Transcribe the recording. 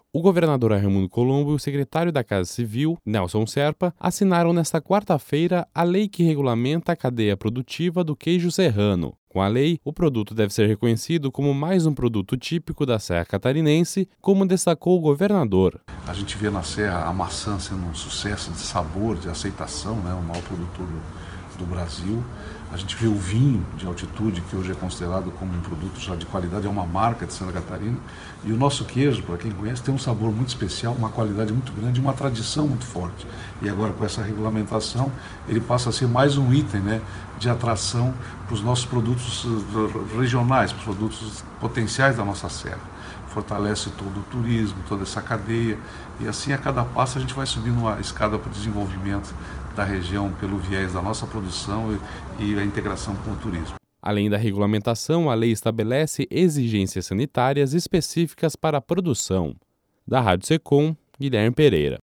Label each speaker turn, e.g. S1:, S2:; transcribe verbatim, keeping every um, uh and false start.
S1: O governador Raimundo Colombo e o secretário da Casa Civil, Nelson Serpa, assinaram nesta quarta-feira a lei que regulamenta a cadeia produtiva do queijo serrano. Com a lei, o produto deve ser reconhecido como mais um produto típico da Serra Catarinense, como destacou o governador.
S2: A gente vê na Serra a maçã sendo um sucesso de sabor, de aceitação, né? O maior produtor do, do Brasil. A gente vê o vinho de altitude, que hoje é considerado como um produto já de qualidade, é uma marca de Santa Catarina. E o nosso queijo, para quem conhece, tem um sabor muito especial, uma qualidade muito grande, uma tradição muito forte. E agora, com essa regulamentação, ele passa a ser mais um item, né, de atração para os nossos produtos regionais, para os produtos potenciais da nossa serra. Fortalece todo o turismo, toda essa cadeia, e assim a cada passo a gente vai subindo uma escada para o desenvolvimento da região pelo viés da nossa produção e, e a integração com o turismo.
S1: Além da regulamentação, a lei estabelece exigências sanitárias específicas para a produção. Da Rádio Secom, Guilherme Pereira.